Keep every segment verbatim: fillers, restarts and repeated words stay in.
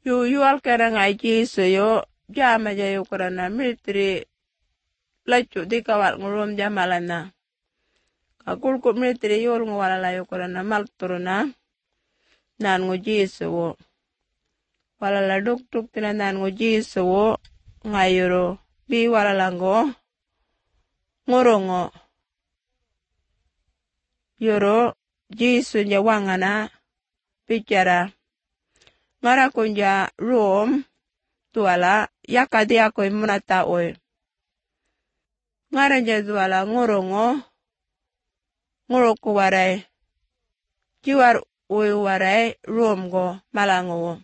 yu yual kara ngai Jesu yo jama ja yu kurana military lacu di kawal ngurum jamalana. Kakulku military yul ngwala yu kurana mal turuna nan ngu Jesu wo. Walala duk duk tina nan ngu Jesu wo ngayuro bi walala ngo ngurungo. Yoro Jesu nja wangana bicara. Ngara kunja Rom tuala yakadi ako imunata oy. Ngara nja tuala ngurungo nguruku waray. Jiwar uy waray Rom go malango.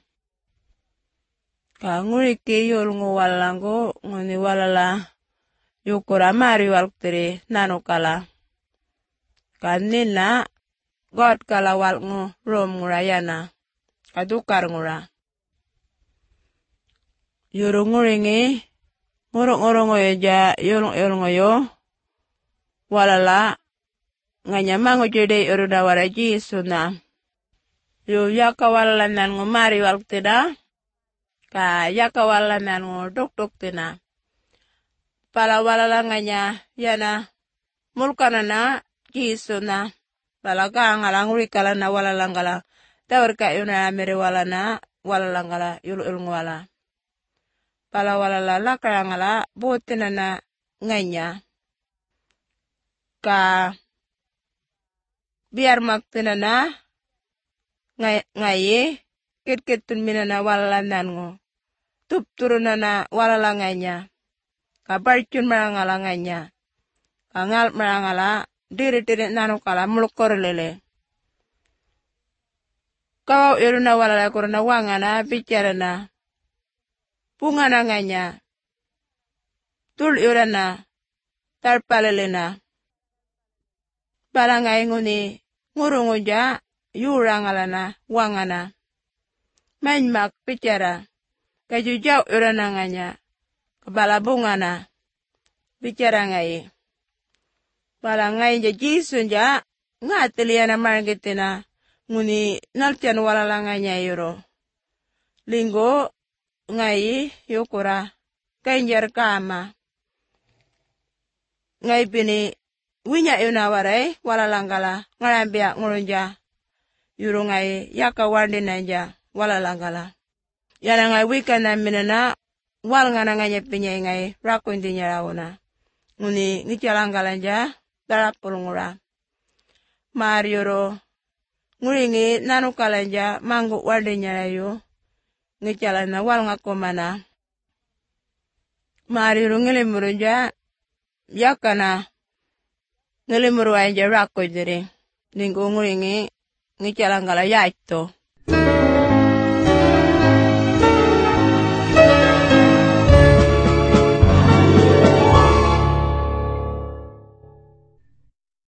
Ka nguriki yul ngu walango nguni walala yukura mari walktiri nanukala. Kanina God kala wal ngu Rom ngurayana. Kadukar ngura. Yuru nguringi nguruk ngurung ngoyo ja yulung yulung ngoyo walala nganyamangu jede uruda wara Jesu na. Yu yaka walala nan ngu mari walktida. Ka yaka walala nan ngu duk duk tina. Pala walala nganya yana mulkana na Jesu na. Pala ka ngala ngurikala na walala ngala. Tawar ka yuna amiri walana walala ngala yulu yulung wala. Pala walala lakaya ngala butina na nganya. Ka biar maktina na ngay ngayi kit kitun minana walala nangu. Tup turuna na walala nganya. Ka barcun marangala nganya. Ka ngal marangala diri-diri nanukala mulukor lele. Kau iruna walala kuruna wangana bicara na. Bunga na nganya. Tul irana. Tarpalele na. Balangay nguni ngurungu ja yurangala na wangana. Mainmak bicara. Kajujaw irana nganya. Kabala bunga na. Bicara ngayi. Balangay ja Jesu ja ngatiliana margitina. Nguni naltian walala nganya yuro. Linggo ngayi yukura. Kainjar kama. Ngay bini winya yuna waray walalangala. Ngarambia ngurunja. Yuro ngayi yaka wardinanja walalangala. Yana ngay wika na minana. Wal nga na nganya pinya ngay rakundi niya rauna. Nguni ngichalanggalanja. Darapul ngura. Marioro. Nguringi nanukalanja manggu wardinya rayo. Ngichalana wal nga kumana. Marioro ngilimurunja. Yakana. Ngilimuru anja rakundi rin. Linggo nguringi ngichalanggala yaito.